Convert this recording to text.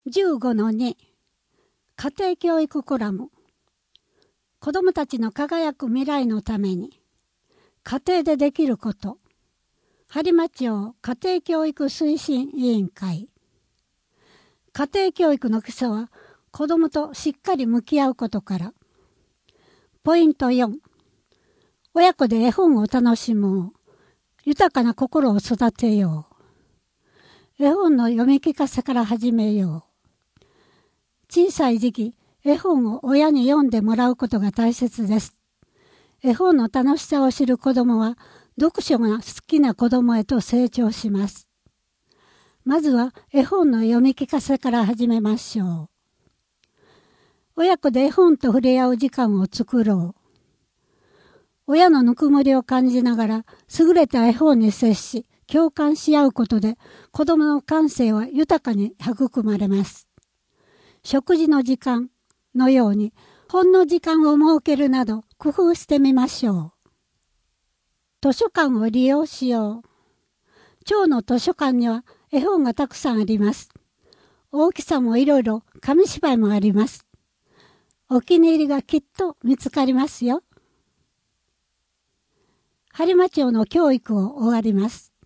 15-2 家庭教育コラム。子どもたちの輝く未来のために家庭でできること。播磨町家庭教育推進委員会。家庭教育の基礎は子どもとしっかり向き合うことから。ポイント4。親子で絵本を楽しもう。豊かな心を育てよう。絵本の読み聞かせから始めよう。小さい時期、絵本を親に読んでもらうことが大切です。絵本の楽しさを知る子どもは、読書が好きな子どもへと成長します。まずは絵本の読み聞かせから始めましょう。親子で絵本と触れ合う時間を作ろう。親のぬくもりを感じながら、優れた絵本に接し、共感し合うことで、子どもの感性は豊かに育まれます。食事の時間のように、ほんの時間を設けるなど工夫してみましょう。図書館を利用しよう。町の図書館には絵本がたくさんあります。大きさもいろいろ、紙芝居もあります。お気に入りがきっと見つかりますよ。播磨町の教育を終わります。